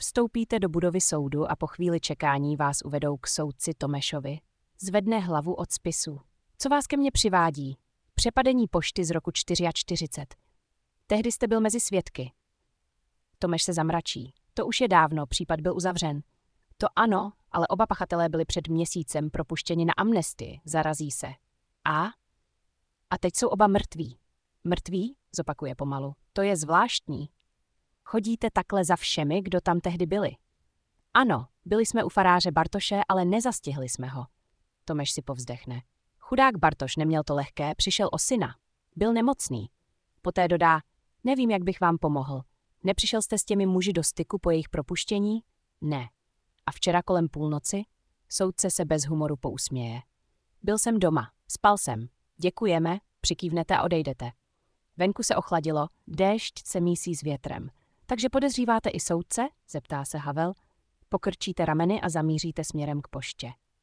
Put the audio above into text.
Vstoupíte do budovy soudu a po chvíli čekání vás uvedou k soudci Tomešovi. Zvedne hlavu od spisu. Co vás ke mně přivádí? Přepadení pošty z roku 44. Tehdy jste byl mezi svědky. Tomeš se zamračí. To už je dávno, případ byl uzavřen. To ano, ale oba pachatelé byli před měsícem propuštěni na amnestii, zarazí se. A teď jsou oba mrtví. Mrtví? Zopakuje pomalu. To je zvláštní. Chodíte takhle za všemi, kdo tam tehdy byli? Ano, byli jsme u faráře Bartoše, ale nezastihli jsme ho. Tomeš si povzdechne. Chudák Bartoš neměl to lehké, přišel o syna. Byl nemocný. Poté dodá, nevím, jak bych vám pomohl. Nepřišel jste s těmi muži do styku po jejich propuštění? Ne. A včera kolem půlnoci? Soudce se bez humoru pousměje. Byl jsem doma, spal jsem. Děkujeme, přikývnete a odejdete. Venku se ochladilo, déšť se mísí s větrem. Takže podezříváte i soudce? Zeptá se Havel. Pokrčíte rameny a zamíříte směrem k poště.